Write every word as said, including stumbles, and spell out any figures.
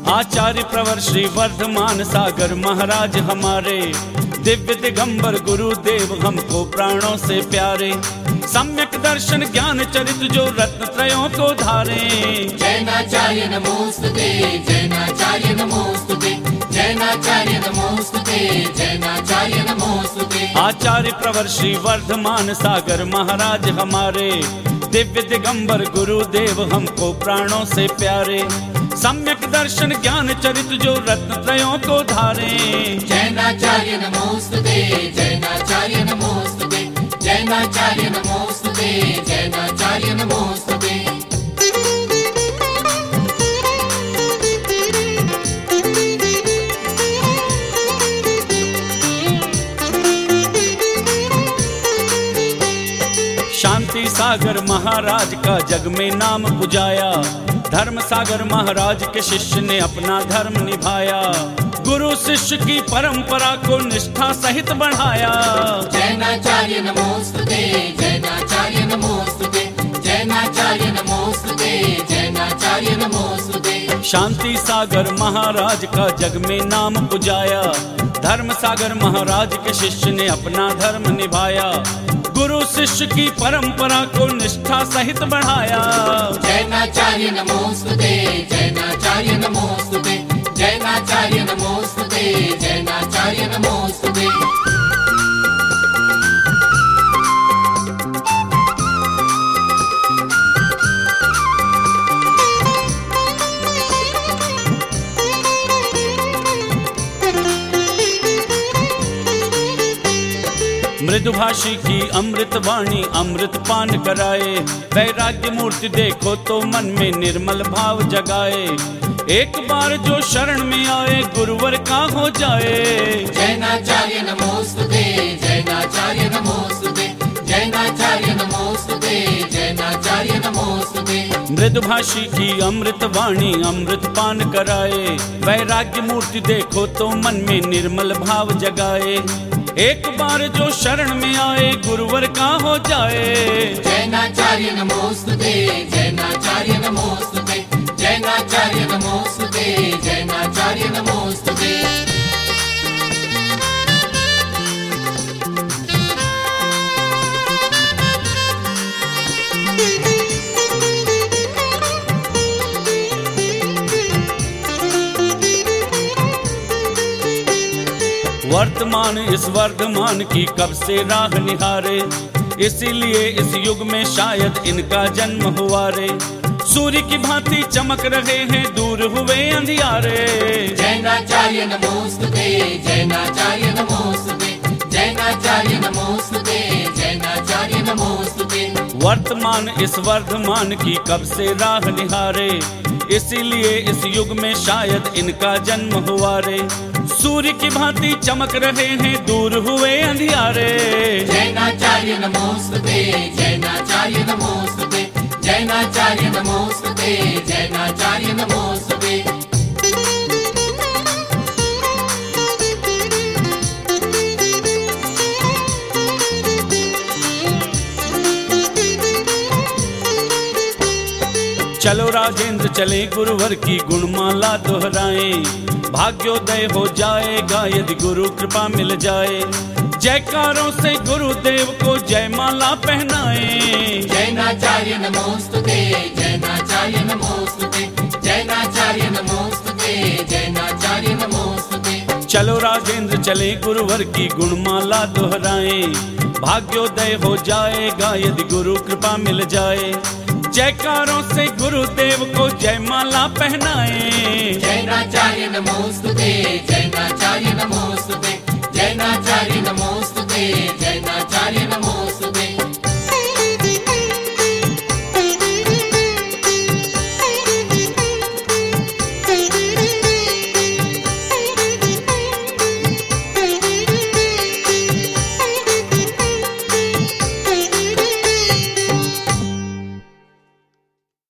आचार्य प्रवर श्री वर्धमान सागर महाराज हमारे, दिव्य दिगंबर गुरुदेव हमको प्राणों से प्यारे। सम्यक दर्शन ज्ञान चरित जो रत्न त्रयों को धारे। जैनाचार्य नमोस्तुते, जैनाचार्य नमोस्तुते, जैनाचार्य नमोस्तुते, जैनाचार्य नमोस्तुते। आचार्य प्रवर श्री वर्धमान सागर महाराज हमारे, दिव्य दिगंबर गुरुदेव हमको प्राणों से प्यारे। सम्यक दर्शन ज्ञान चरित जो रत्न त्रयों को धारे। जैनाचार्य नमोस्तुते, जैनाचार्य नमोस्तुते, जैनाचार्य नमोस्तुते, जैनाचार्य नमोस्तुते। शांति सागर महाराज का जग में नाम पुजाया, धर्म सागर महाराज के शिष्य ने अपना धर्म निभाया। गुरु शिष्य की परंपरा को निष्ठा सहित बढ़ाया। जैनाचार्य नमोस्तुते, जैनाचार्य नमोस्तुते, जैनाचार्य नमोस्तुते, जैनाचार्य नमोस्तुते। शांति सागर महाराज का जग में नाम पुजाया, धर्म सागर महाराज के शिष्य ने अपना धर्म निभाया। गुरु शिष्य की परंपरा को निष्ठा सहित बढ़ाया। जैनाचार्य नमोस्तुते, जैनाचार्य नमोस्तुते, जैनाचार्य नमोस्तुते, जैनाचार्य नमोस्तुते। मृदुभाषी की अमृत वाणी अमृत पान कराए। वैराग्य मूर्ति देखो तो मन में निर्मल भाव जगाए। एक बार जो शरण में आए गुरुवर का हो जाए। जैनाचार्य नमोस्तुते, जैनाचार्य नमोस्तुते, जैनाचार्य नमोस्तुते, जैनाचार्य नमोस्तुते। मृदुभाषी की अमृत वाणी अमृत पान कराए। वैराग्य मूर्ति देखो तो मन में निर्मल भाव जगाए। एक बार जो शरण में आए गुरुवर का हो जाए। जैनाचार्य नमोस्तुते, जैनाचार्य नमोस्तुते, जैनाचार्य नमोस्तुते, जैनाचार्य नमोस्तुते। वर्तमान इस वर्धमान की कब से राह निहारे, इसीलिए इस युग में शायद इनका जन्म हुआ रे। सूर्य की भांति चमक रहे हैं दूर हुए अंधियारे। जैनाचार्य नमोस्तुते, जैनाचार्य नमोस्तुते, जैनाचार्य नमोस्तुते, जैनाचार्य नमोस्तुते। वर्तमान इस वर्धमान की कब से राह निहारे, इसीलिए इस युग में शायद इनका जन्म हुआ रे। सूर्य की भांति चमक रहे हैं दूर हुए अंधियारे। जैनाचार्य नमोस्तुते, जैनाचार्य नमोस्तुते, जैनाचार्य नमोस्तुते, जैनाचार्य नमोस्तुते। चलो राजेंद्र चले गुरुवर की गुणमाला दोहराएं। भाग्योदय हो जाएगा यदि गुरु कृपा मिल जाए। जयकारों से गुरुदेव को जयमाला पहनाएं। जैनाचार्य नमोस्तुते, जैनाचार्य नमोस्तुते, जैनाचार्य नमोस्तुते, जैनाचार्य नमोस्तुते। चलो राजेंद्र चले गुरुवर की गुणमाला दोहराएं। भाग्योदय हो जाएगा यदि गुरु कृपा मिल जाए। जयकारों से गुरुदेव को जयमाला पहनाएं। जैनाचार्य नमोस्तुते, जैनाचार्य नमोस्तुते, जैनाचार्य नमोस्तुते।